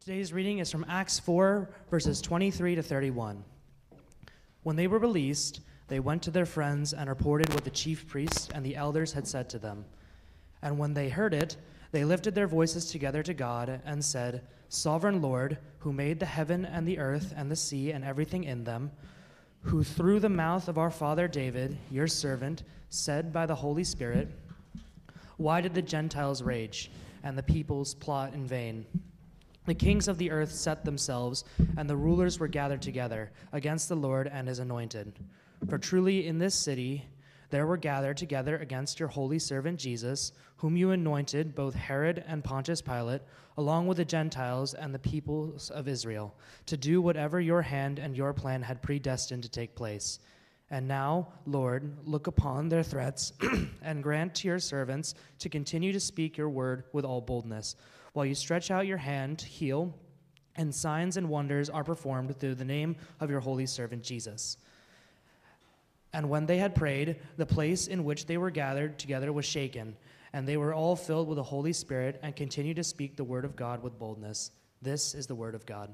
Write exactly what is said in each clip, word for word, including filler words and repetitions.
Today's reading is from Acts four, verses twenty-three to thirty-one. When they were released, they went to their friends and reported what the chief priests and the elders had said to them. And when they heard it, they lifted their voices together to God and said, "Sovereign Lord, who made the heaven and the earth and the sea and everything in them, who through the mouth of our father David, your servant, said by the Holy Spirit, why did the Gentiles rage and the peoples plot in vain? The kings of the earth set themselves, and the rulers were gathered together against the Lord and his anointed. For truly in this city there were gathered together against your holy servant Jesus, whom you anointed, both Herod and Pontius Pilate, along with the Gentiles and the peoples of Israel, to do whatever your hand and your plan had predestined to take place. And now, Lord, look upon their threats and grant to your servants to continue to speak your word with all boldness, while you stretch out your hand to heal, and signs and wonders are performed through the name of your holy servant Jesus." And when they had prayed, the place in which they were gathered together was shaken, and they were all filled with the Holy Spirit and continued to speak the word of God with boldness. This is the word of God.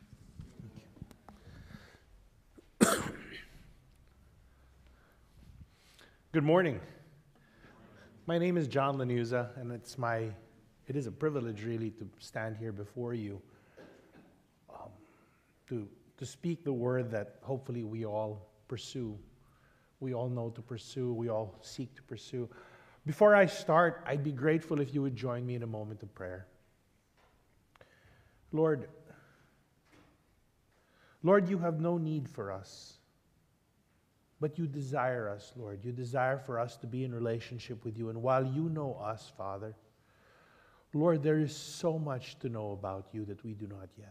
Good morning. My name is John Lanuza, and it's my, it is a privilege really to stand here before you, um, to, to speak the word that hopefully we all pursue. We all know to pursue, we all seek to pursue. Before I start, I'd be grateful if you would join me in a moment of prayer. Lord, Lord, you have no need for us. But you desire us, Lord. You desire for us to be in relationship with you. And while you know us, Father, Lord, there is so much to know about you that we do not yet.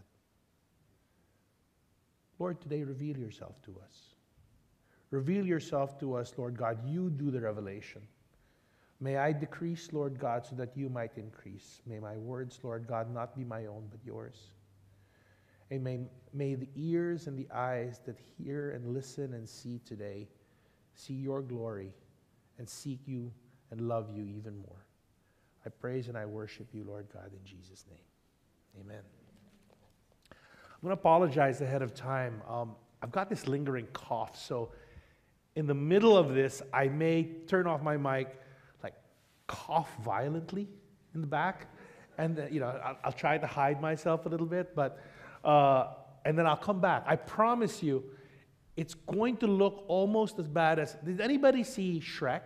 Lord, today reveal yourself to us. Reveal yourself to us, Lord God. You do the revelation. May I decrease, Lord God, so that you might increase. May my words, Lord God, not be my own, but yours. And may, may the ears and the eyes that hear and listen and see today see your glory and seek you and love you even more. I praise and I worship you, Lord God, in Jesus' name. Amen. I'm going to apologize ahead of time. Um, I've got this lingering cough, so in the middle of this, I may turn off my mic, like cough violently in the back, and uh, you know, I'll, I'll try to hide myself a little bit, but Uh, and then I'll come back. I promise you, it's going to look almost as bad as... Did anybody see Shrek?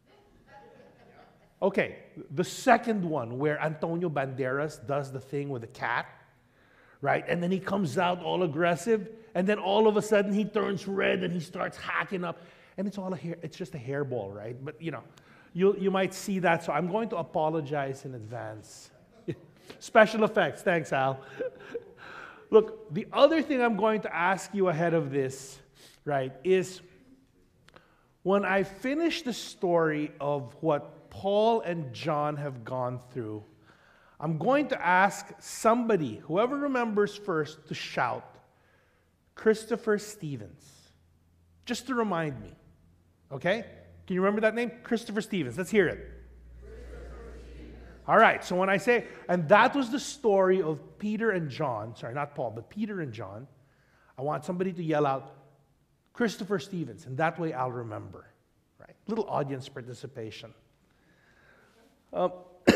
Okay, the second one where Antonio Banderas does the thing with the cat, right? And then he comes out all aggressive, and then all of a sudden he turns red and he starts hacking up. And it's all a hair, it's just a hairball, right? But you know, you you might see that, so I'm going to apologize in advance. Special effects, thanks, Al. Look, the other thing I'm going to ask you ahead of this, right, is when I finish the story of what Paul and John have gone through, I'm going to ask somebody, whoever remembers first, to shout, Christopher Stevens, just to remind me, okay? Can you remember that name? Christopher Stevens. Let's hear it. All right, so when I say, and that was the story of Peter and John, sorry, not Paul, but Peter and John, I want somebody to yell out, Christopher Stevens, and that way I'll remember, right? Little audience participation. Uh,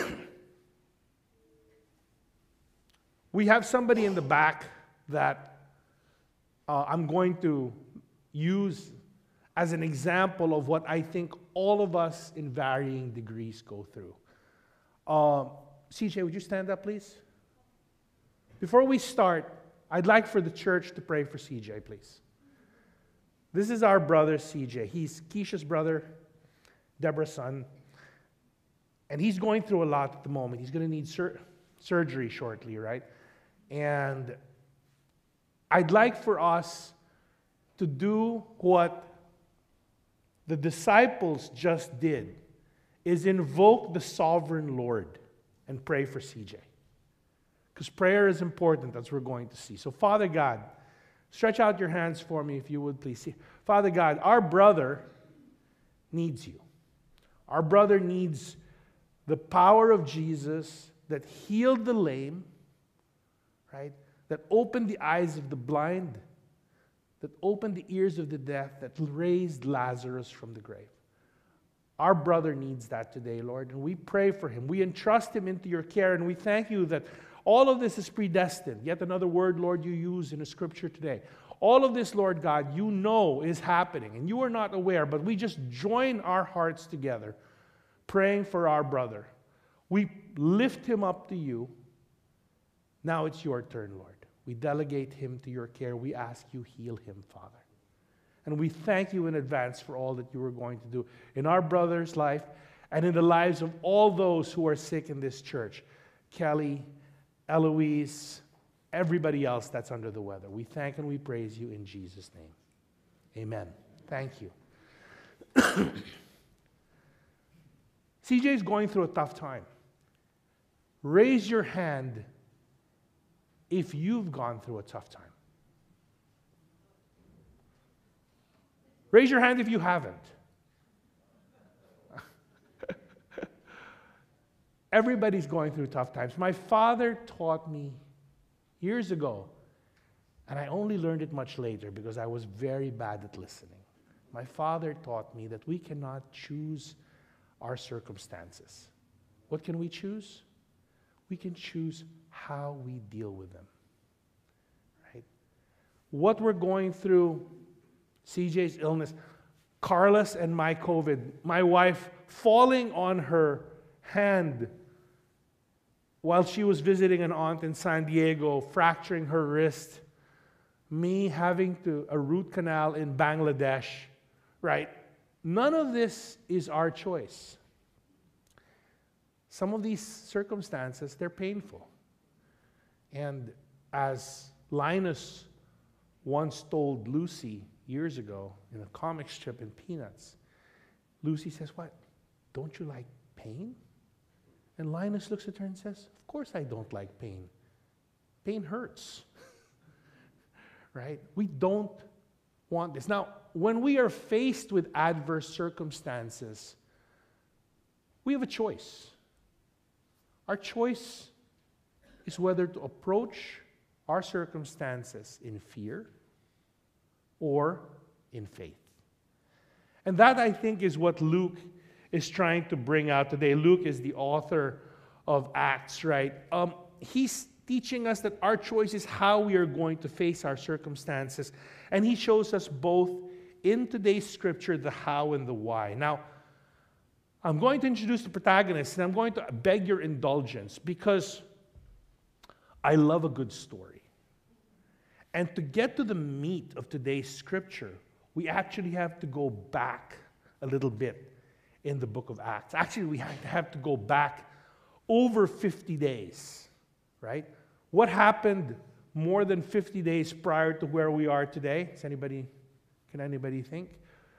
we have somebody in the back that uh, I'm going to use as an example of what I think all of us in varying degrees go through. Um, C J, would you stand up, please? Before we start, I'd like for the church to pray for C J, please. This is our brother, C J. He's Keisha's brother, Deborah's son. And he's going through a lot at the moment. He's going to need sur- surgery shortly, right? And I'd like for us to do what the disciples just did, is invoke the sovereign Lord and pray for C J. Because prayer is important, as we're going to see. So, Father God, stretch out your hands for me, if you would, please. See, Father God, our brother needs you. Our brother needs the power of Jesus that healed the lame, right? That opened the eyes of the blind, that opened the ears of the deaf, that raised Lazarus from the grave. Our brother needs that today, Lord, and we pray for him. We entrust him into your care, and we thank you that all of this is predestined. Yet another word, Lord, you use in the scripture today. All of this, Lord God, you know is happening, and you are not aware, but we just join our hearts together, praying for our brother. We lift him up to you. Now it's your turn, Lord. We delegate him to your care. We ask you, heal him, Father. And we thank you in advance for all that you are going to do in our brother's life and in the lives of all those who are sick in this church. Kelly, Eloise, everybody else that's under the weather. We thank and we praise you in Jesus' name. Amen. Thank you. C J is going through a tough time. Raise your hand if you've gone through a tough time. Raise your hand if you haven't. Everybody's going through tough times. My father taught me years ago, and I only learned it much later because I was very bad at listening. My father taught me that we cannot choose our circumstances. What can we choose? We can choose how we deal with them. Right? What we're going through, C J's illness, Carlos and my COVID, my wife falling on her hand while she was visiting an aunt in San Diego, fracturing her wrist, me having to a root canal in Bangladesh, right? None of this is our choice. Some of these circumstances, they're painful. And as Linus once told Lucy years ago in a comic strip in Peanuts, Lucy says, "What? Don't you like pain?" And Linus looks at her and says, "Of course I don't like pain. Pain hurts." Right? We don't want this. Now, when we are faced with adverse circumstances, we have a choice. Our choice is whether to approach our circumstances in fear or in faith. And that, I think, is what Luke is trying to bring out today. Luke is the author of Acts, right? Um, he's teaching us that our choice is how we are going to face our circumstances. And he shows us both in today's scripture the how and the why. Now, I'm going to introduce the protagonist, and I'm going to beg your indulgence because I love a good story. And to get to the meat of today's scripture, we actually have to go back a little bit in the book of Acts. Actually, we have to go back over fifty days, right? What happened more than fifty days prior to where we are today? Does anybody, can anybody think?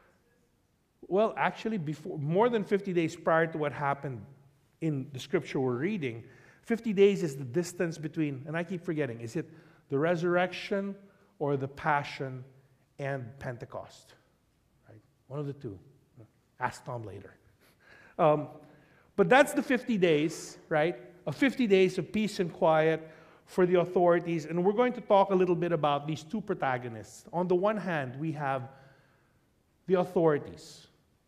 Well, actually, before more than fifty days prior to what happened in the scripture we're reading, fifty days is the distance between, and I keep forgetting, is it the resurrection or the passion and Pentecost? Right? One of the two. Ask Tom later. Um, but that's the fifty days, right? Of fifty days of peace and quiet for the authorities. And we're going to talk a little bit about these two protagonists. On the one hand, we have the authorities.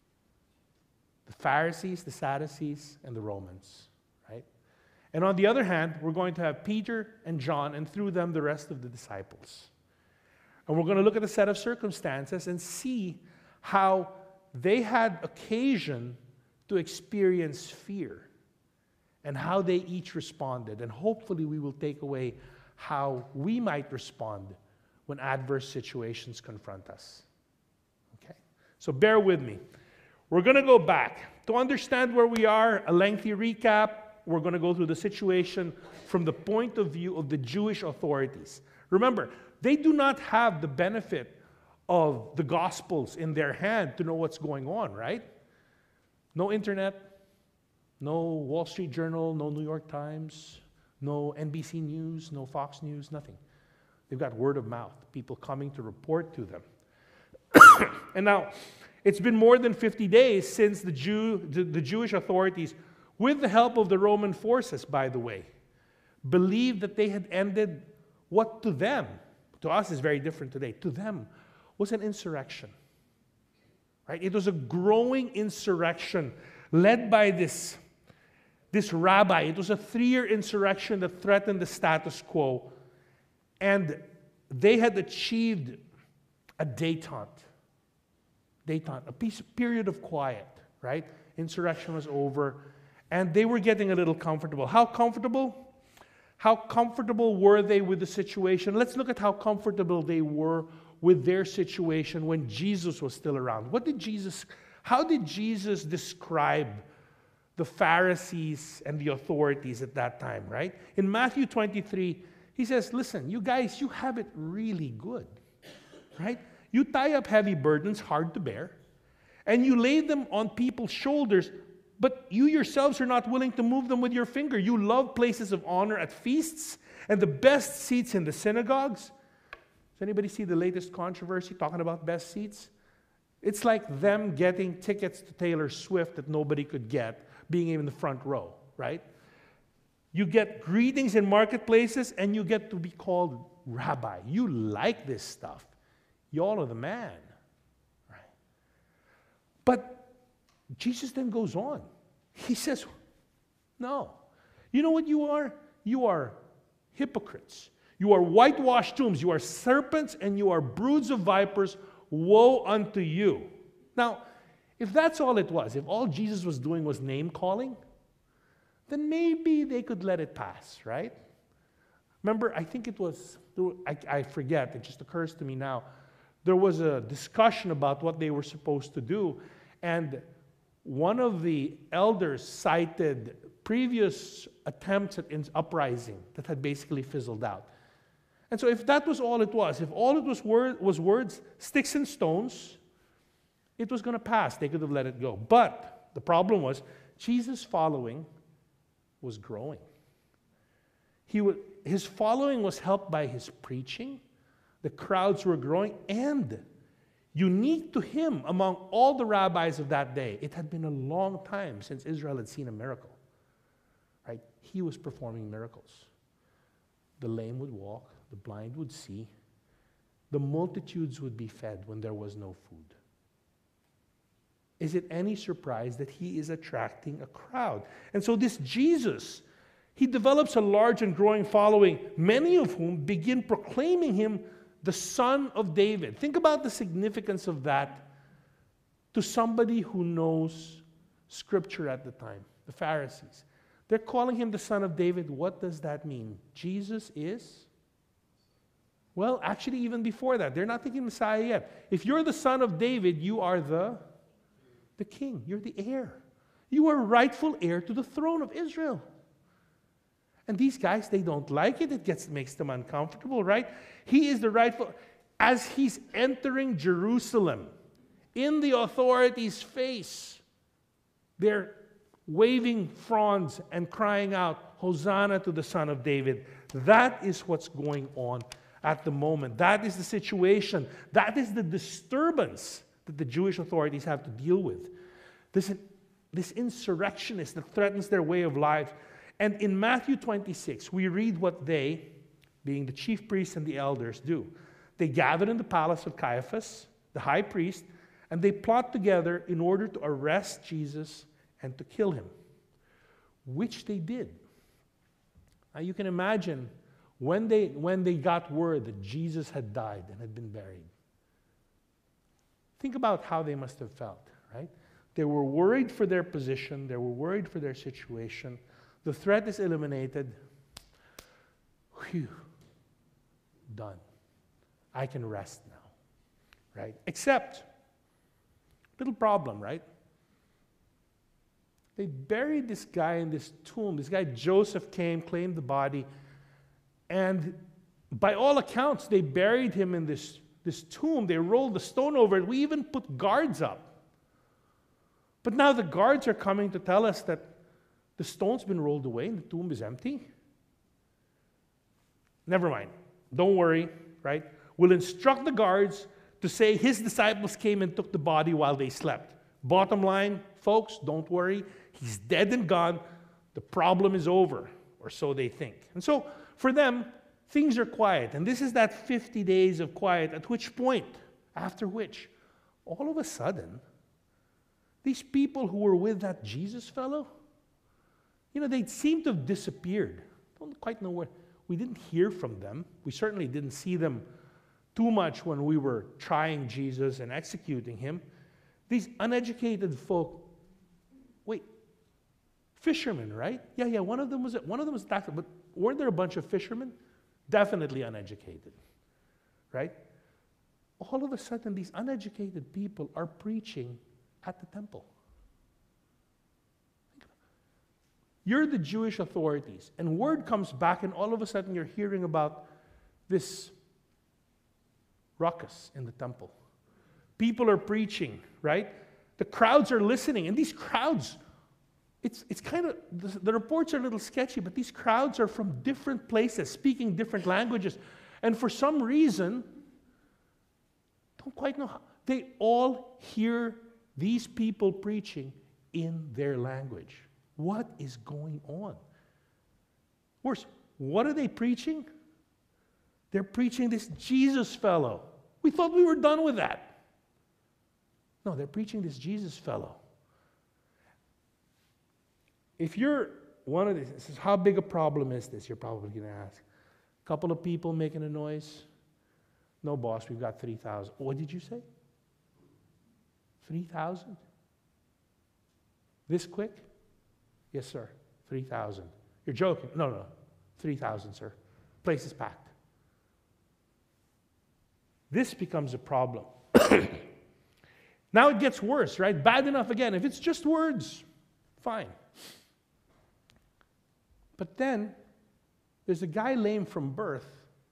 The Pharisees, the Sadducees, and the Romans, right? And on the other hand, we're going to have Peter and John, and through them, the rest of the disciples. And we're going to look at a set of circumstances and see how they had occasion to experience fear and how they each responded. And hopefully we will take away how we might respond when adverse situations confront us. Okay? So bear with me. We're going to go back. To understand where we are, a lengthy recap, we're going to go through the situation from the point of view of the Jewish authorities. Remember, they do not have the benefit of the Gospels in their hand to know what's going on, right? No internet, no Wall Street Journal, no New York Times, no N B C News, no Fox News, nothing. They've got word of mouth, people coming to report to them. And now, it's been more than fifty days since the, Jew, the, the Jewish authorities, with the help of the Roman forces, by the way, believed that they had ended what to them, to us is very different today, to them was an insurrection. Right? It was a growing insurrection led by this, this rabbi. It was a three-year insurrection that threatened the status quo. And they had achieved a détente. Détente, a piece, period of quiet, right? Insurrection was over. And they were getting a little comfortable. How comfortable? How comfortable were they with the situation? Let's look at how comfortable they were with their situation when Jesus was still around. What did Jesus, how did Jesus describe the Pharisees and the authorities at that time, right? In Matthew twenty-three, he says, listen, you guys, you have it really good, right? You tie up heavy burdens, hard to bear, and you lay them on people's shoulders, but you yourselves are not willing to move them with your finger. You love places of honor at feasts and the best seats in the synagogues. Does anybody see the latest controversy talking about best seats? It's like them getting tickets to Taylor Swift that nobody could get, being in the front row, right? You get greetings in marketplaces and you get to be called rabbi. You like this stuff. Y'all are the man, right? But Jesus then goes on. He says, no. You know what you are? You are hypocrites. You are whitewashed tombs. You are serpents and you are broods of vipers. Woe unto you. Now, if that's all it was, if all Jesus was doing was name-calling, then maybe they could let it pass, right? Remember, I think it was, I, I forget, it just occurs to me now, there was a discussion about what they were supposed to do, and one of the elders cited previous attempts at uprising that had basically fizzled out. And so if that was all it was, if all it was, word, was words, sticks and stones, it was going to pass. They could have let it go. But the problem was Jesus' following was growing. He would, his following was helped by his preaching. The crowds were growing, and unique to him among all the rabbis of that day, it had been a long time since Israel had seen a miracle. Right? He was performing miracles. The lame would walk, the blind would see, the multitudes would be fed when there was no food. Is it any surprise that he is attracting a crowd? And so this Jesus, he develops a large and growing following, many of whom begin proclaiming him the Son of David. Think about the significance of that to somebody who knows Scripture at the time, the Pharisees. They're calling him the Son of David. What does that mean? Jesus is? Well, actually, even before that, they're not thinking Messiah yet. If you're the Son of David, you are the, the king. You're the heir. You are rightful heir to the throne of Israel. And these guys, they don't like it. It gets makes them uncomfortable, right? He is the rightful. As he's entering Jerusalem, in the authorities' face, they're waving fronds and crying out, Hosanna to the Son of David. That is what's going on at the moment. That is the situation. That is the disturbance that the Jewish authorities have to deal with. This, this insurrectionist that threatens their way of life. And in Matthew twenty-six, we read what they, being the chief priests and the elders, do. They gather in the palace of Caiaphas, the high priest, and they plot together in order to arrest Jesus and to kill him, which they did. Now you can imagine when they, when they got word that Jesus had died and had been buried. Think about how they must have felt, right? They were worried for their position. They were worried for their situation. The threat is eliminated. Whew. Done. I can rest now, right? Except, little problem, right? They buried this guy in this tomb. This guy Joseph came, claimed the body, and by all accounts, they buried him in this, this tomb. They rolled the stone over it. We even put guards up. But now the guards are coming to tell us that the stone's been rolled away and the tomb is empty. Never mind. Don't worry, right? We'll instruct the guards to say his disciples came and took the body while they slept. Bottom line, folks, don't worry. He's dead and gone. The problem is over, or so they think. And so for them, things are quiet. And this is that fifty days of quiet, at which point, after which, all of a sudden, these people who were with that Jesus fellow, you know, they seem to have disappeared. Don't quite know where. We didn't hear from them. We certainly didn't see them too much when we were trying Jesus and executing him. These uneducated folk, wait, fishermen, right? Yeah, yeah, one of them was, one of them was doctor, but weren't there a bunch of fishermen? Definitely uneducated, right? All of a sudden, these uneducated people are preaching at the temple. You're the Jewish authorities, and word comes back, and all of a sudden you're hearing about this ruckus in the temple. People are preaching, right? The crowds are listening, and these crowds, it's, it's kind of, the, the reports are a little sketchy, but these crowds are from different places, speaking different languages, and for some reason, don't quite know how, they all hear these people preaching in their language. What is going on? Worse, what are they preaching? They're preaching this Jesus fellow. We thought we were done with that. No, they're preaching this Jesus fellow. If you're one of these, this is how big a problem is this? You're probably going to ask. A couple of people making a noise. No, boss, we've got three thousand. What did you say? three thousand? This quick? Yes, sir. three thousand. You're joking. No, no. three thousand, sir. Place is packed. This becomes a problem. Now it gets worse, right? Bad enough again. If it's just words, fine. But then, there's a guy lame from birth.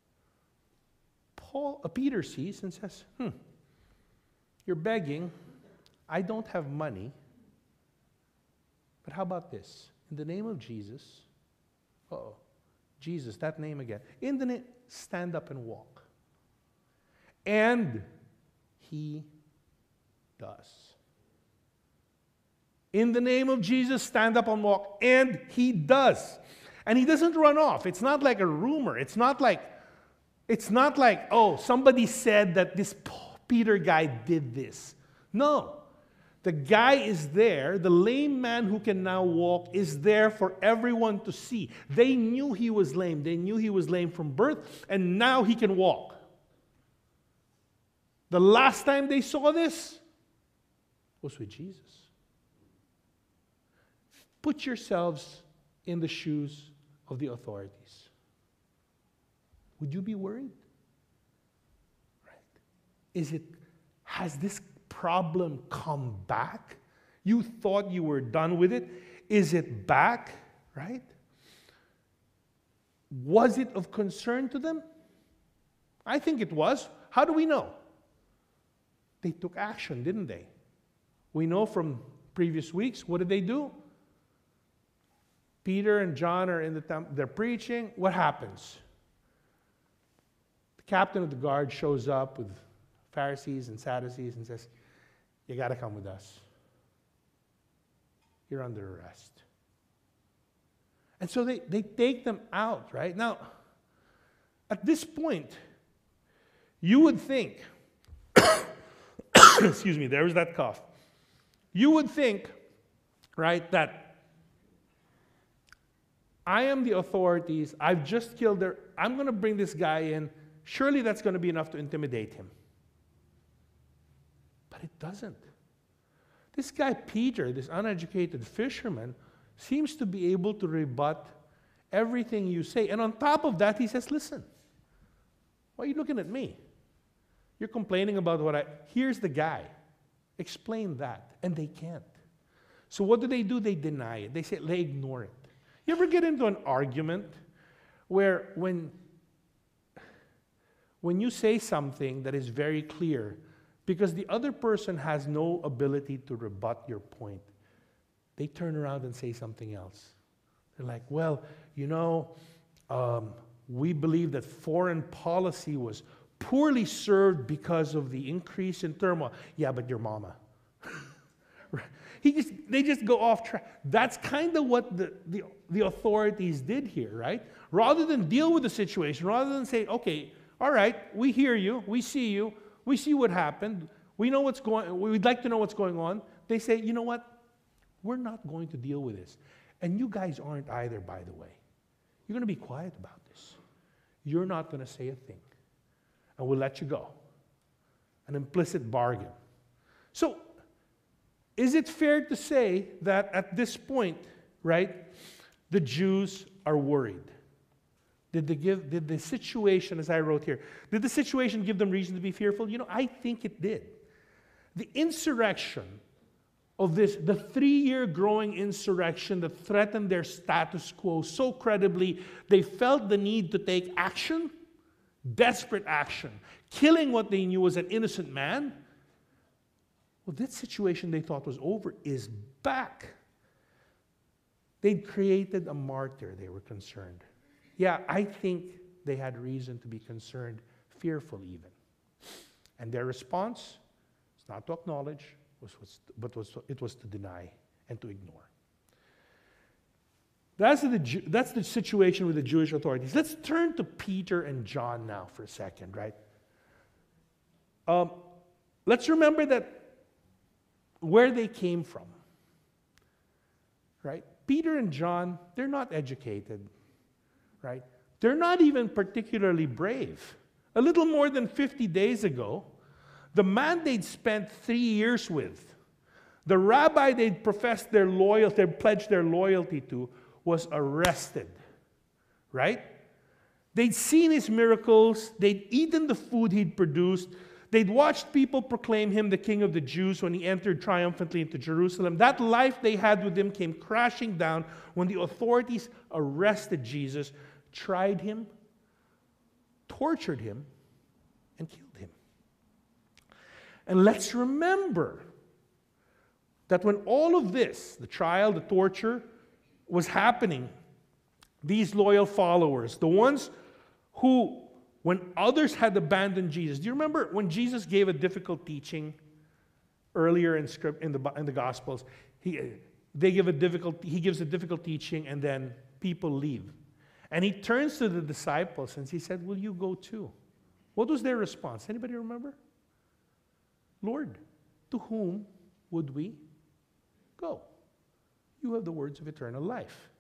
Paul, uh, Peter sees and says, hmm, you're begging. I don't have money. But how about this? In the name of Jesus, uh-oh, Jesus, that name again. In the name, stand up and walk. And he does. In the name of Jesus, stand up and walk. And he does. And he doesn't run off. It's not like a rumor. It's not like, it's not like, oh, somebody said that this Peter guy did this. No. The guy is there. The lame man who can now walk is there for everyone to see. They knew he was lame. They knew he was lame from birth, and now he can walk. The last time they saw this was with Jesus. Put yourselves in the shoes of the authorities. Would you be worried? Right? Is it, has this problem come back? You thought you were done with it. Is it back? Right? Was it of concern to them? I think it was. How do we know? They took action, didn't they? We know from previous weeks, what did they do? Peter and John are in the temple, they're preaching. What happens? The captain of the guard shows up with Pharisees and Sadducees and says, you got to come with us. You're under arrest. And so they, they take them out, right? Now, at this point, you would think, excuse me, there was that cough. You would think, right, that I am the authorities, I've just killed their, I'm going to bring this guy in, surely that's going to be enough to intimidate him. But it doesn't. This guy Peter, this uneducated fisherman, seems to be able to rebut everything you say. And on top of that, he says, listen, why are you looking at me? You're complaining about what I... Here's the guy. Explain that. And they can't. So what do they do? They deny it. They say, they ignore it. You ever get into an argument where when, when you say something that is very clear, because the other person has no ability to rebut your point, they turn around and say something else. They're like, well, you know, um, we believe that foreign policy was poorly served because of the increase in turmoil. Yeah, but your mama. He just, they just go off track. That's kind of what the, the, the authorities did here, right? Rather than deal with the situation, rather than say, okay, all right, we hear you, we see you, we see what happened, we know what's going, we'd like to know what's going on. They say, you know what? We're not going to deal with this. And you guys aren't either, by the way. You're going to be quiet about this. You're not going to say a thing. And we'll let you go. An implicit bargain. So, is it fair to say that at this point, right, the Jews are worried? Did, they give, did the situation, as I wrote here, did the situation give them reason to be fearful? You know, I think it did. The insurrection of this, the three-year growing insurrection that threatened their status quo so credibly, they felt the need to take action, desperate action, killing what they knew was an innocent man. Well, that situation they thought was over is back. They'd created a martyr, they were concerned. Yeah, I think they had reason to be concerned, fearful even. And their response was not to acknowledge, was, was, but was, it was to deny and to ignore. That's the, that's the situation with the Jewish authorities. Let's turn to Peter and John now for a second, right? Um, let's remember that where they came from, right? Peter and John, they're not educated, right? They're not even particularly brave. A little more than fifty days ago, the man they'd spent three years with, the rabbi they'd professed their loyalty, they'd pledged their loyalty to, was arrested, right? They'd seen his miracles, they'd eaten the food he'd produced, they'd watched people proclaim him the King of the Jews when he entered triumphantly into Jerusalem. That life they had with him came crashing down when the authorities arrested Jesus, tried him, tortured him, and killed him. And let's remember that when all of this, the trial, the torture, was happening, these loyal followers, the ones who, when others had abandoned Jesus, do you remember when Jesus gave a difficult teaching earlier in script in the in the Gospels? He they give a difficult he gives a difficult teaching and then people leave, and he turns to the disciples and he said, "Will you go too?" What was their response? Anybody remember? Lord, to whom would we go? You have the words of eternal life.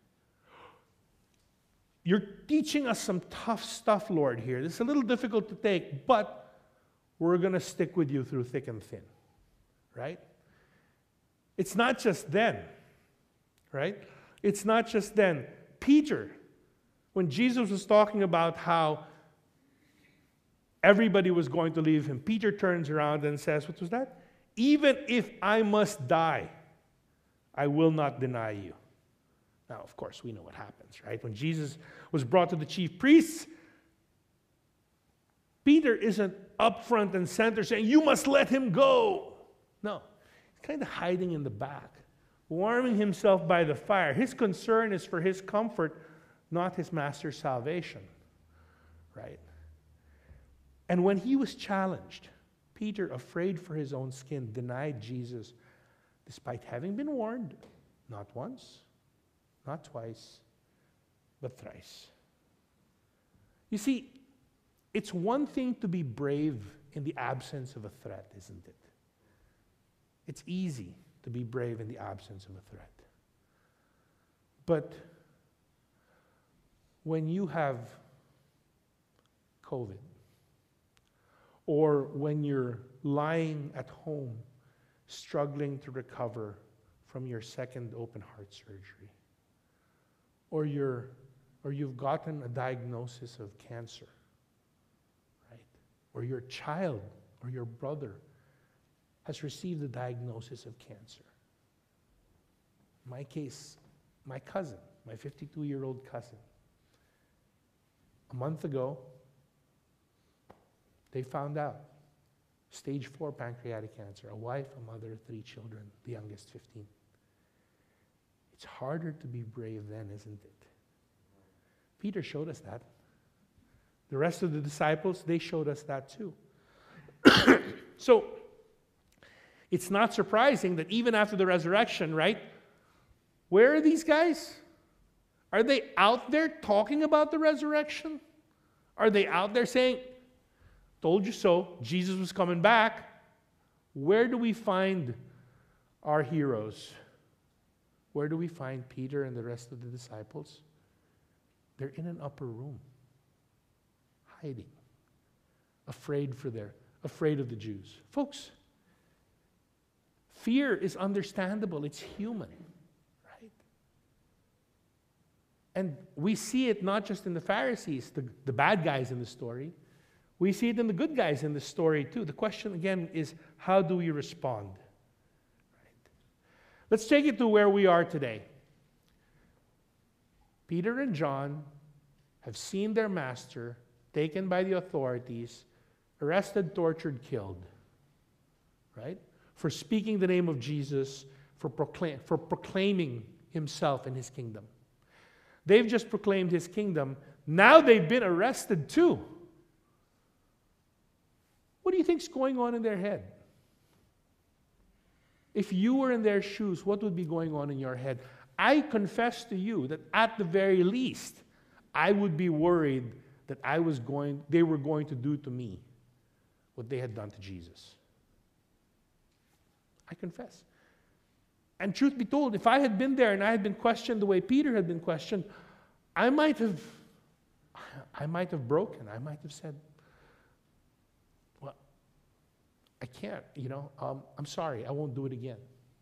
You're teaching us some tough stuff, Lord, here. This is a little difficult to take, but we're going to stick with you through thick and thin, right? It's not just then, right? It's not just then. Peter, when Jesus was talking about how everybody was going to leave him, Peter turns around and says, what was that? Even if I must die, I will not deny you. Now, of course, we know what happens, right? When Jesus was brought to the chief priests, Peter isn't up front and center saying, you must let him go. No, he's kind of hiding in the back, warming himself by the fire. His concern is for his comfort, not his master's salvation, right? And when he was challenged, Peter, afraid for his own skin, denied Jesus, despite having been warned, not once, not twice, but thrice. You see, it's one thing to be brave in the absence of a threat, isn't it? It's easy to be brave in the absence of a threat. But when you have COVID, or when you're lying at home struggling to recover from your second open heart surgery, or you're or you've gotten a diagnosis of cancer, right? Or your child or your brother has received a diagnosis of cancer. In my case, my cousin, my fifty-two-year-old cousin, a month ago, they found out stage four pancreatic cancer, a wife, a mother, three children, the youngest fifteen. It's harder to be brave then, isn't it? Peter showed us that. The rest of the disciples, they showed us that too. So, It's not surprising that even after the resurrection, right? Where are these guys? Are they out there talking about the resurrection? Are they out there saying, told you so, Jesus was coming back? Where do we find our heroes? Where do we find Peter and the rest of the disciples? They're in an upper room, hiding, afraid for their, afraid of the Jews. Folks, fear is understandable. It's human, right? And we see it not just in the Pharisees, the, the bad guys in the story. We see it in the good guys in the story too. The question again is, how do we respond? Right? Let's take it to where we are today. Peter and John have seen their master taken by the authorities, arrested, tortured, killed, right? For speaking the name of Jesus, for, proclaim, for proclaiming himself and his kingdom. They've just proclaimed his kingdom. Now they've been arrested too. What do you think's going on in their head? If you were in their shoes, what would be going on in your head? I confess to you that at the very least, I would be worried that I was going, they were going to do to me what they had done to Jesus. I confess. And truth be told, if I had been there and I had been questioned the way Peter had been questioned, I might have, I might have broken. I might have said, well, I can't, you know, um, I'm sorry, I won't do it again.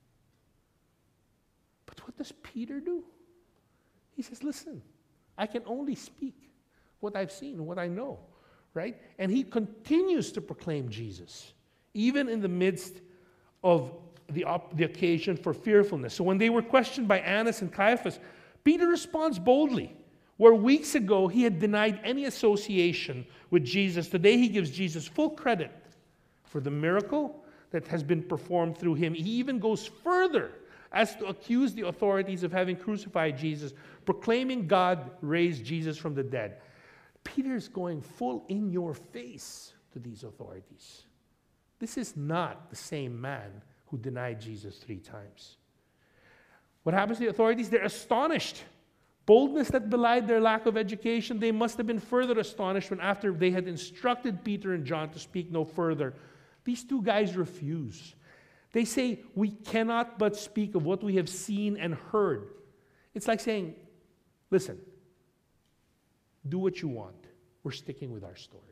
But what does Peter do? He says, listen, I can only speak what I've seen, what I know, right? And he continues to proclaim Jesus, even in the midst of the, op- the occasion for fearfulness. So when they were questioned by Annas and Caiaphas, Peter responds boldly. Where weeks ago he had denied any association with Jesus, today he gives Jesus full credit for the miracle that has been performed through him. He even goes further as to accuse the authorities of having crucified Jesus, proclaiming God raised Jesus from the dead. Peter's going full in your face to these authorities. This is not the same man who denied Jesus three times. What happens to the authorities? They're astonished. Boldness that belied their lack of education. They must have been further astonished when after they had instructed Peter and John to speak no further, these two guys refuse. They say, we cannot but speak of what we have seen and heard. It's like saying, listen, do what you want. We're sticking with our story.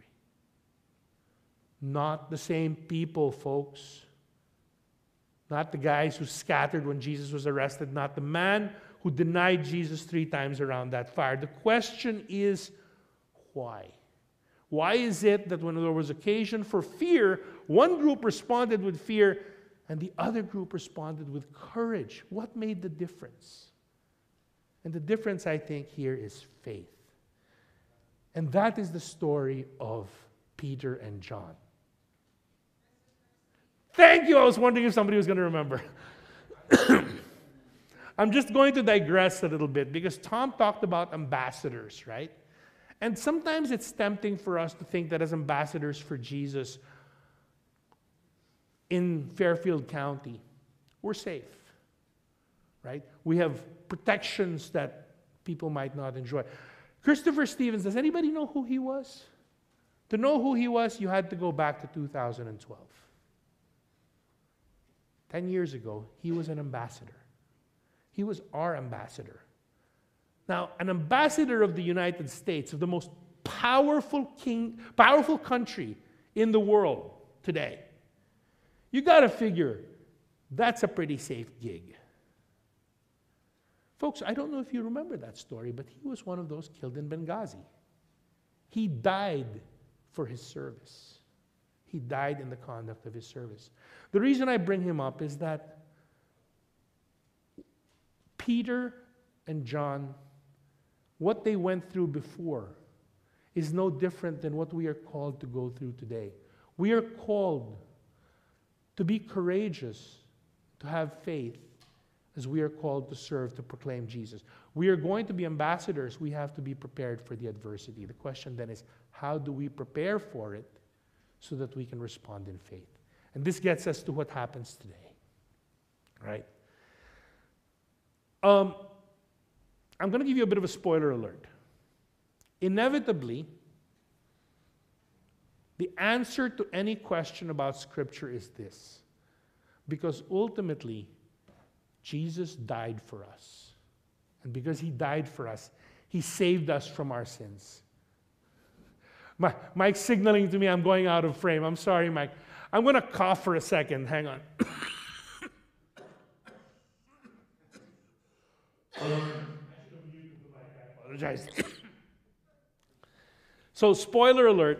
Not the same people, folks. Not the guys who scattered when Jesus was arrested. Not the man who denied Jesus three times around that fire. The question is, why? Why is it that when there was occasion for fear, one group responded with fear and the other group responded with courage? What made the difference? And the difference, I think, here is faith. And that is the story of Peter and John. Thank you. I was wondering if somebody was going to remember. I'm just going to digress a little bit because Tom talked about ambassadors, right? And sometimes it's tempting for us to think that as ambassadors for Jesus in Fairfield County, we're safe, right? We have protections that people might not enjoy. Christopher Stevens, does anybody know who he was? To know who he was, you had to go back to two thousand twelve. Ten years ago, he was an ambassador. He was our ambassador. Now, an ambassador of the United States, of the most powerful king, powerful country in the world today, you got to figure that's a pretty safe gig. Folks, I don't know if you remember that story, but he was one of those killed in Benghazi. He died for his service. He died in the conduct of his service. The reason I bring him up is that Peter and John, what they went through before is no different than what we are called to go through today. We are called to be courageous, to have faith, as we are called to serve, to proclaim Jesus. We are going to be ambassadors. We have to be prepared for the adversity. The question then is, how do we prepare for it so that we can respond in faith? And this gets us to what happens today, right? Um, I'm going to give you a bit of a spoiler alert. Inevitably, the answer to any question about Scripture is this. Because ultimately, Jesus died for us. And because he died for us, he saved us from our sins. My, Mike's signaling to me I'm going out of frame. I'm sorry, Mike. I'm going to cough for a second. Hang on. I apologize. So, spoiler alert.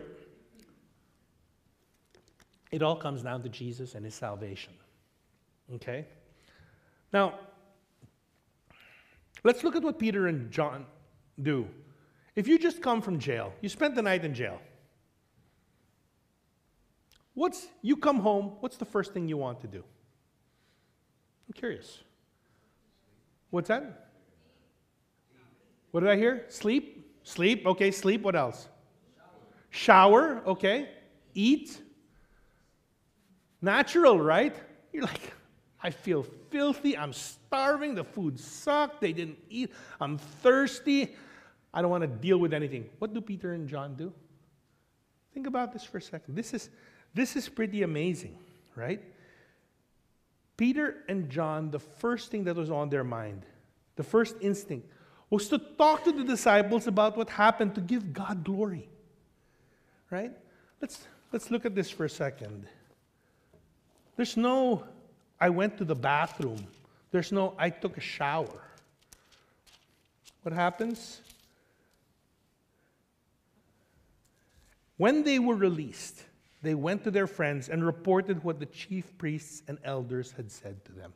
It all comes down to Jesus and his salvation. Okay? Now, let's look at what Peter and John do. If you just come from jail, you spent the night in jail. What's, you come home, what's the first thing you want to do? I'm curious. What's that? What did I hear? Sleep? Sleep, okay, sleep, what else? Shower, okay. Eat. Natural, right? You're like, I feel filthy, I'm starving, the food sucked, they didn't eat, I'm thirsty, I don't want to deal with anything. What do Peter and John do? Think about this for a second. This is, this is pretty amazing, right? Peter and John, the first thing that was on their mind, the first instinct, was to talk to the disciples about what happened to give God glory, right? Let's, let's look at this for a second. There's no, I went to the bathroom. There's no, I took a shower. What happens? When they were released, they went to their friends and reported what the chief priests and elders had said to them.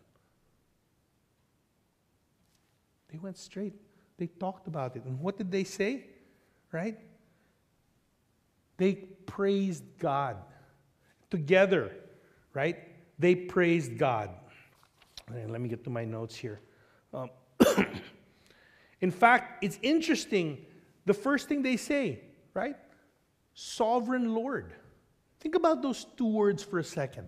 They went straight. They talked about it. And what did they say? Right? They praised God. Together, right? They praised God. And let me get to my notes here. Um, in fact, it's interesting. The first thing they say, right? Sovereign Lord. Think about those two words for a second.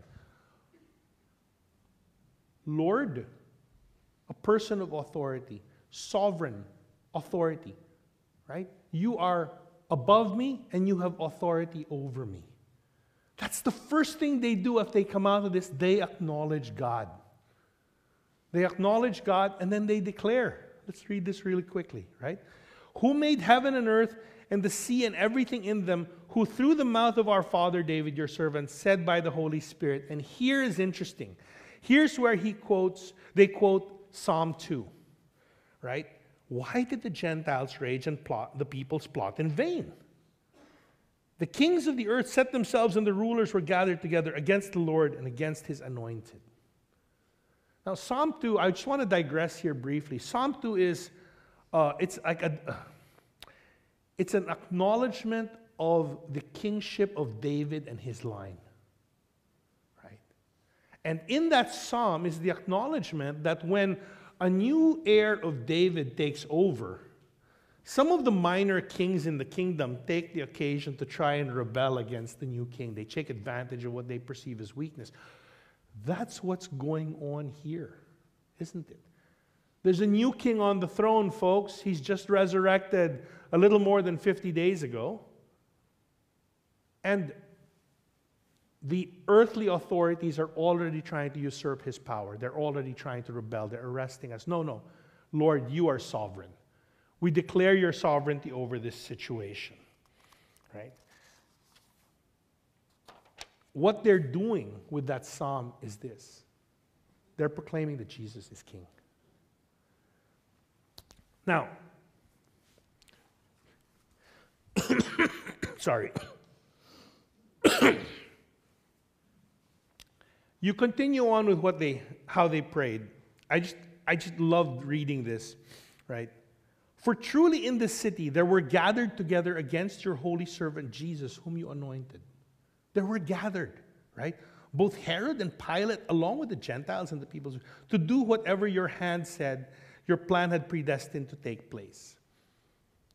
Lord, a person of authority. Sovereign, authority. Right? You are above me and you have authority over me. That's the first thing they do if they come out of this. They acknowledge God. They acknowledge God and then they declare. Let's read this really quickly, right? Who made heaven and earth and the sea and everything in them, who through the mouth of our father David, your servant, said by the Holy Spirit. And here is interesting. Here's where he quotes, they quote Psalm two, right? Why did the Gentiles rage and plot, the peoples plot in vain? The kings of the earth set themselves and the rulers were gathered together against the Lord and against his anointed. Now, Psalm two, I just want to digress here briefly. Psalm two is, uh, it's like a, uh, it's an acknowledgement of the kingship of David and his line, right? And in that psalm is the acknowledgement that when a new heir of David takes over, some of the minor kings in the kingdom take the occasion to try and rebel against the new king. They take advantage of what they perceive as weakness. That's what's going on here, isn't it? There's a new king on the throne, folks. He's just resurrected a little more than fifty days ago. And the earthly authorities are already trying to usurp his power. They're already trying to rebel. They're arresting us. No, no. Lord, you are sovereign. We declare your sovereignty over this situation, right? What they're doing with that psalm is this. They're proclaiming that Jesus is king. Now, sorry. You continue on with what they, how they prayed. I just, I just loved reading this, right? For truly in this city there were gathered together against your holy servant Jesus, whom you anointed. They were gathered, right? Both Herod and Pilate, along with the Gentiles and the peoples, to do whatever your hand said your plan had predestined to take place.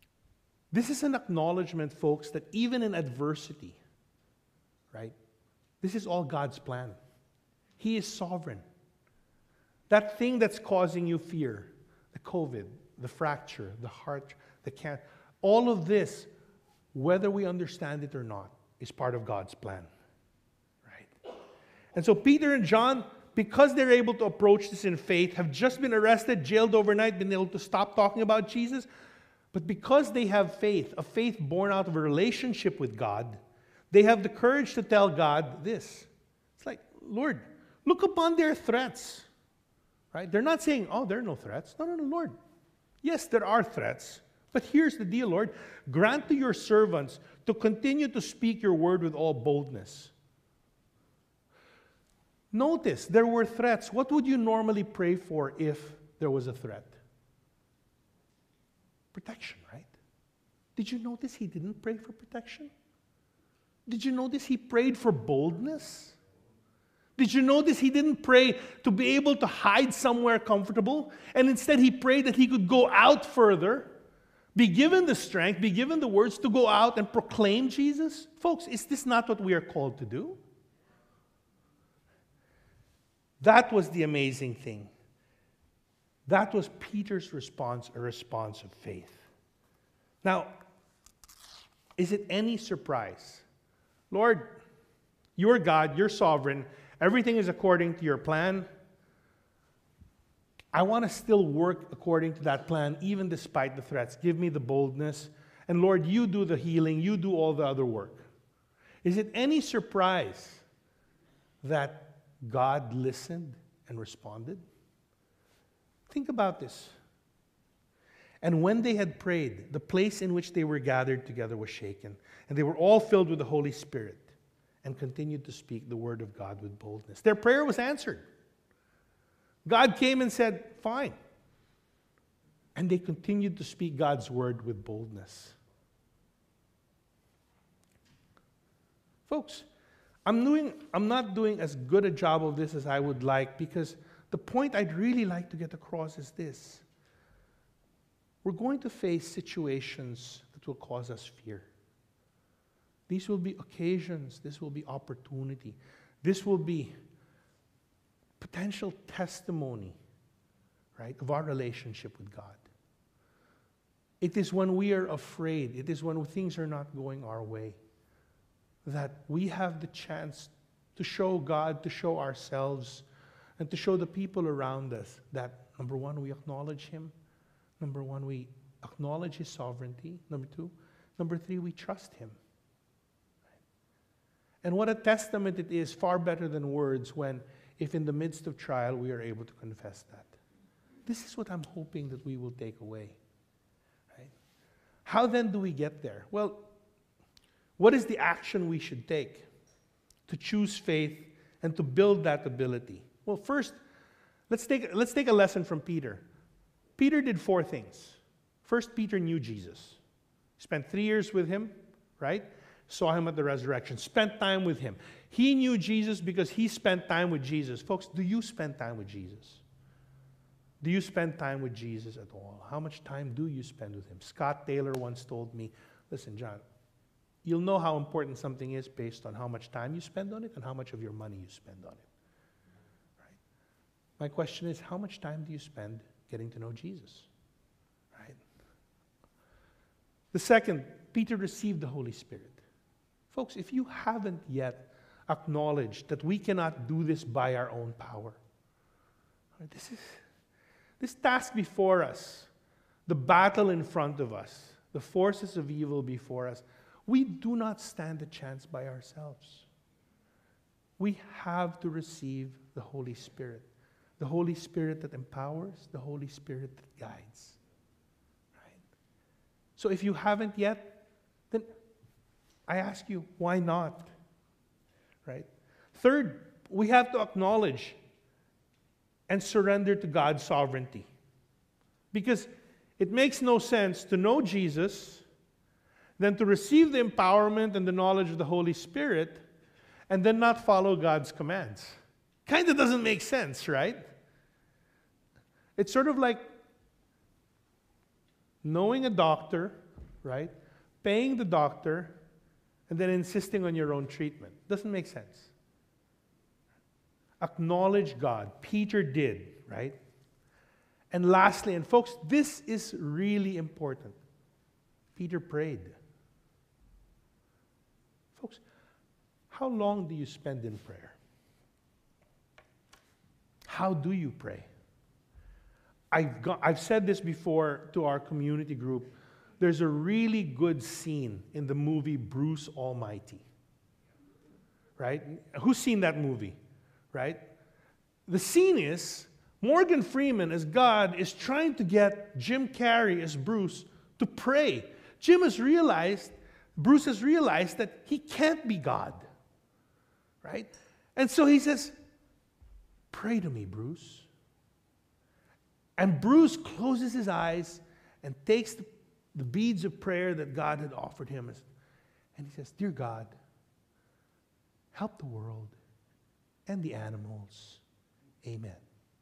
This is an acknowledgement, folks, that even in adversity, right, This is all God's plan. He is sovereign. That thing that's causing you fear, the COVID, the fracture, the heart, the cancer, all of this, whether we understand it or not, is part of God's plan. Right? And so Peter and John, because they're able to approach this in faith, have just been arrested, jailed overnight, been able to stop talking about Jesus. But because they have faith, a faith born out of a relationship with God, they have the courage to tell God this. It's like, Lord, look upon their threats. Right? They're not saying, oh, there are no threats. No, no, no, Lord. Yes, there are threats. But here's the deal, Lord. Grant to your servants to continue to speak your word with all boldness. Notice, there were threats. What would you normally pray for if there was a threat? Protection, right? Did you notice he didn't pray for protection? Did you notice he prayed for boldness? Did you notice he didn't pray to be able to hide somewhere comfortable? And instead he prayed that he could go out further, be given the strength, be given the words to go out and proclaim Jesus? Folks, is this not what we are called to do? That was the amazing thing. That was Peter's response, a response of faith. Now, is it any surprise? Lord, you're God, you're sovereign, everything is according to your plan. I want to still work according to that plan, even despite the threats. Give me the boldness. And Lord, you do the healing, you do all the other work. Is it any surprise that God listened and responded? Think about this. And when they had prayed, the place in which they were gathered together was shaken, and they were all filled with the Holy Spirit and continued to speak the word of God with boldness. Their prayer was answered. God came and said, fine. And they continued to speak God's word with boldness. Folks, I'm doing, I'm not doing as good a job of this as I would like, because the point I'd really like to get across is this. We're going to face situations that will cause us fear. These will be occasions. This will be opportunity. This will be potential testimony, right, of our relationship with God. It is when we are afraid, it is when things are not going our way, that we have the chance to show God, to show ourselves, and to show the people around us that, number one, we acknowledge Him. Number one, we acknowledge His sovereignty. Number two, number three, we trust Him. And what a testament it is, far better than words, when, if in the midst of trial, we are able to confess that. This is what I'm hoping that we will take away. Right? How then do we get there? Well, what is the action we should take to choose faith and to build that ability? Well, first, let's take, let's take a lesson from Peter. Peter did four things. First, Peter knew Jesus. Spent three years with him, right? Saw him at the resurrection. Spent time with him. He knew Jesus because he spent time with Jesus. Folks, do you spend time with Jesus? Do you spend time with Jesus at all? How much time do you spend with him? Scott Taylor once told me, listen, John, you'll know how important something is based on how much time you spend on it and how much of your money you spend on it. Right? My question is, how much time do you spend getting to know Jesus? Right? The second, Peter received the Holy Spirit. Folks, if you haven't yet acknowledged that we cannot do this by our own power, right, this is this task before us, the battle in front of us, the forces of evil before us, we do not stand a chance by ourselves. We have to receive the Holy Spirit. The Holy Spirit that empowers, the Holy Spirit that guides. Right? So if you haven't yet, then I ask you, why not? Right? Third, we have to acknowledge and surrender to God's sovereignty. Because it makes no sense to know Jesus, then to receive the empowerment and the knowledge of the Holy Spirit, and then not follow God's commands. Kind of doesn't make sense, right? It's sort of like knowing a doctor, right? Paying the doctor, and then insisting on your own treatment. Doesn't make sense. acknowledge God. Peter did, right? And lastly, and folks, this is really important. Peter prayed. Folks, how long do you spend in prayer? How do you pray? I've, got, I've said this before to our community group. There's a really good scene in the movie Bruce Almighty. Right? Who's seen that movie? Right? The scene is Morgan Freeman as God is trying to get Jim Carrey as Bruce to pray. Jim has realized, Bruce has realized that he can't be God. Right? And so he says, pray to me, Bruce. And Bruce closes his eyes and takes the, the beads of prayer that God had offered him. And he says, dear God, help the world and the animals. Amen.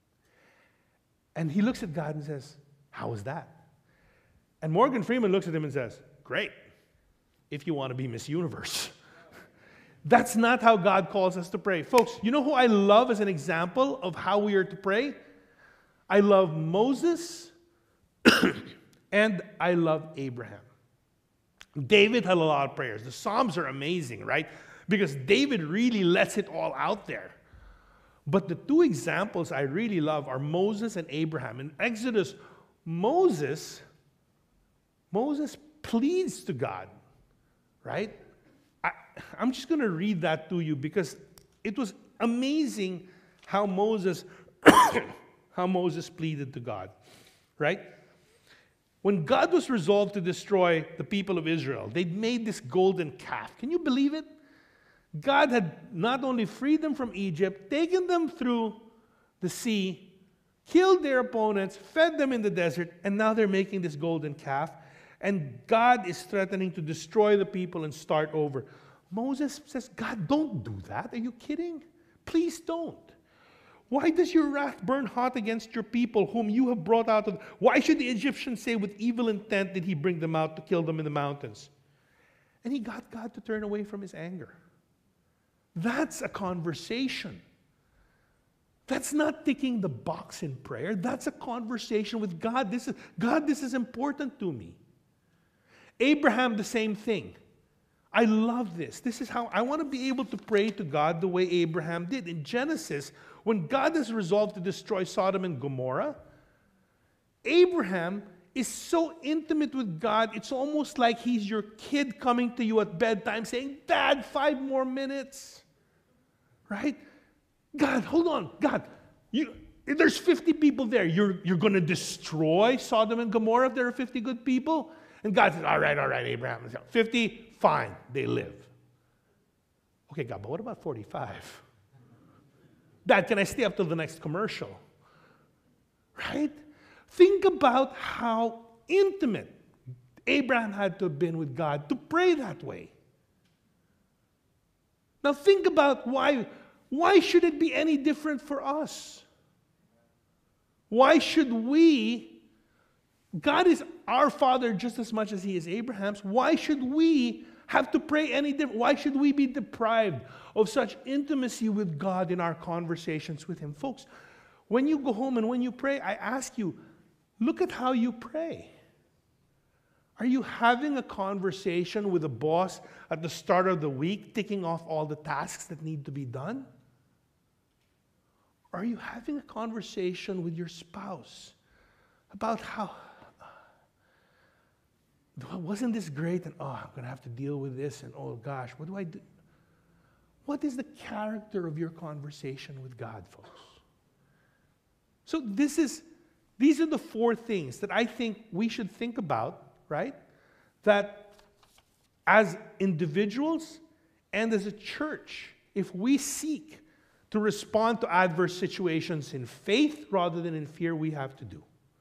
And he looks at God and says, how is that? And Morgan Freeman looks at him and says, great, if you want to be Miss Universe. That's not how God calls us to pray. Folks, you know who I love as an example of how we are to pray? I love Moses and I love Abraham. David had a lot of prayers. The Psalms are amazing, right? Because David really lets it all out there. But the two examples I really love are Moses and Abraham. In Exodus, Moses, Moses pleads to God, right? I, I'm just going to read that to you because it was amazing how Moses, how Moses pleaded to God, right? When God was resolved to destroy the people of Israel, they'd made this golden calf. Can you believe it? God had not only freed them from Egypt, taken them through the sea, killed their opponents, fed them in the desert, and now they're making this golden calf. And God is threatening to destroy the people and start over. Moses says, God, don't do that. Are you kidding? Please don't. Why does your wrath burn hot against your people whom you have brought out of... Why should the Egyptians say with evil intent did he bring them out to kill them in the mountains? And he got God to turn away from his anger. That's a conversation. That's not ticking the box in prayer. That's a conversation with God. This is, God, this is important to me. Abraham, the same thing. I love this. This is how I want to be able to pray to God the way Abraham did. In Genesis, when God has resolved to destroy Sodom and Gomorrah, Abraham is so intimate with God, it's almost like he's your kid coming to you at bedtime saying, Dad, five more minutes. Right? God, hold on. God, you, there's fifty people there. You're, you're going to destroy Sodom and Gomorrah if there are fifty good people? And God says, all right, all right, Abraham. fifty, fine, they live. Okay, God, but what about forty-five? Dad, can I stay up till the next commercial? Right? Think about how intimate Abraham had to have been with God to pray that way. Now think about why, why should it be any different for us? Why should we, God is our Father just as much as He is Abraham's, why should we have to pray any different? Why should we be deprived of such intimacy with God in our conversations with Him? Folks, when you go home and when you pray, I ask you, look at how you pray. Are you having a conversation with a boss at the start of the week, ticking off all the tasks that need to be done? Or are you having a conversation with your spouse about how, wasn't this great? And oh, I'm going to have to deal with this. And oh gosh, what do I do? What is the character of your conversation with God, folks? So this is, these are the four things that I think we should think about, right? That as individuals and as a church, if we seek to respond to adverse situations in faith rather than in fear, we have to do.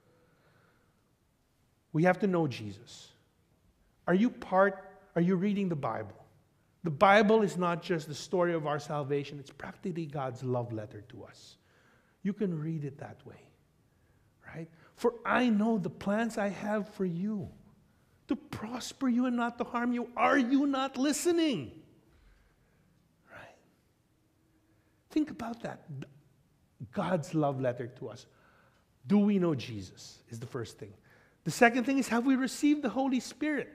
We have to know Jesus. Are you part, are you reading the Bible? The Bible is not just the story of our salvation, it's practically God's love letter to us. You can read it that way, right? For I know the plans I have for you, to prosper you and not to harm you. Are you not listening? Right? Think about that. God's love letter to us. Do we know Jesus is the first thing. The second thing is, have we received the Holy Spirit?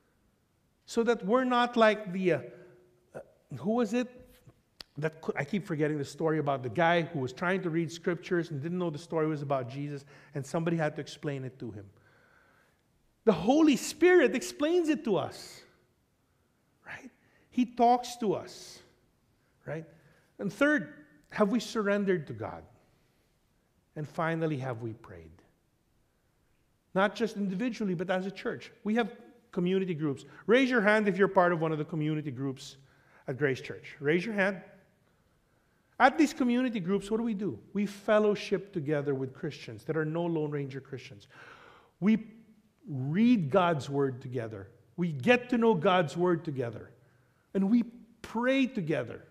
So that we're not like the, uh, uh, who was it? That I keep forgetting the story about the guy who was trying to read scriptures and didn't know the story was about Jesus, and somebody had to explain it to him. The Holy Spirit explains it to us, right? He talks to us, right? And third, have we surrendered to God? And finally, have we prayed? Not just individually, but as a church. We have community groups. Raise your hand if you're part of one of the community groups at Grace Church. Raise your hand. At these community groups, what do we do? We fellowship together with Christians that are no Lone Ranger Christians. We read God's Word together. We get to know God's Word together. And we pray together.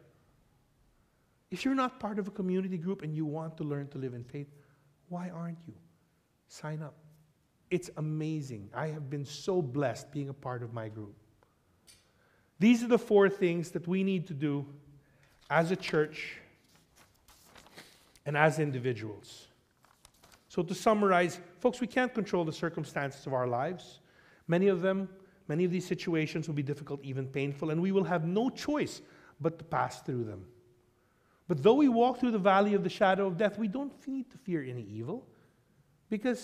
If you're not part of a community group and you want to learn to live in faith, why aren't you? Sign up. It's amazing. I have been so blessed being a part of my group. These are the four things that we need to do as a church and as individuals. So to summarize, folks, we can't control the circumstances of our lives. Many of them, many of these situations will be difficult, even painful, and we will have no choice but to pass through them. But though we walk through the valley of the shadow of death, we don't need to fear any evil, because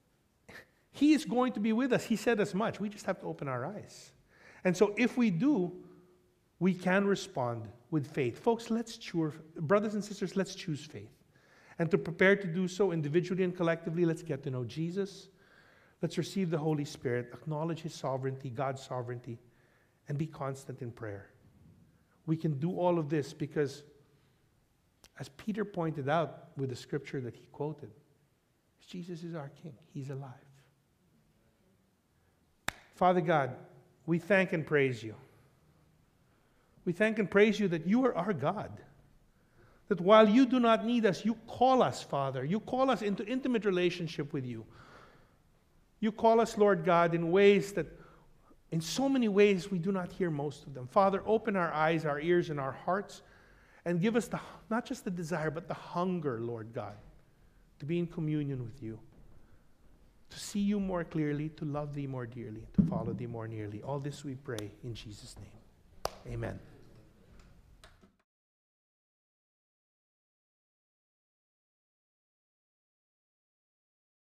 He is going to be with us. He said as much. We just have to open our eyes. And so if we do, we can respond with faith. Folks, let's choose, brothers and sisters, let's choose faith. And to prepare to do so individually and collectively, let's get to know Jesus. Let's receive the Holy Spirit, acknowledge His sovereignty, God's sovereignty, and be constant in prayer. We can do all of this because, as Peter pointed out with the scripture that he quoted, Jesus is our King. He's alive. Father God, we thank and praise You. We thank and praise You that You are our God. That while You do not need us, You call us, Father. You call us into intimate relationship with You. You call us, Lord God, in ways that, in so many ways, we do not hear most of them. Father, open our eyes, our ears, and our hearts, and give us the, not just the desire, but the hunger, Lord God, to be in communion with You, to see You more clearly, to love Thee more dearly, to follow Thee more nearly. All this we pray in Jesus' name. Amen.